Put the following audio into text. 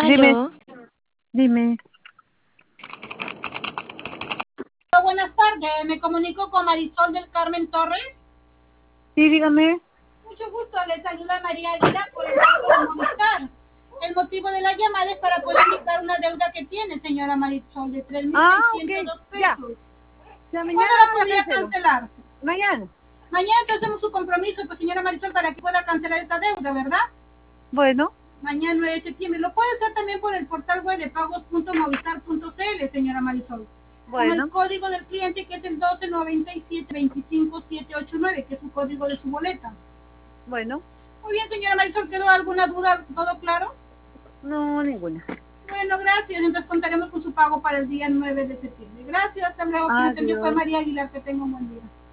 Dime, Aló, dime. Buenas tardes, me comunico con Marisol del Carmen Torres. Sí, dígame. Mucho gusto, les saluda María Aguilar por el Banco de Movistar. El motivo de la llamada es para poder indicar una deuda que tiene, señora Marisol, de tres mil Ah, seiscientos ok. dos Ya. pesos. Ya mañana ¿Cuándo la la podría cancelo. cancelar? Mañana. Mañana te hacemos su compromiso, pues señora Marisol, para que pueda cancelar esta deuda, ¿verdad? Bueno, Mañana 9 de septiembre. Lo puede hacer también por el portal web de pagos.movistar.cl, señora Marisol. Con el bueno, código del cliente que es el 1297-25789, que es su código de su boleta. bueno. Muy bien, señora Marisol, ¿quedó alguna duda? ¿Todo claro? No, ninguna. Bueno, gracias. Entonces contaremos con su pago para el día 9 de septiembre. Gracias, hasta luego. Quien atendió fue Adiós. María Aguilar. Que tenga un buen día.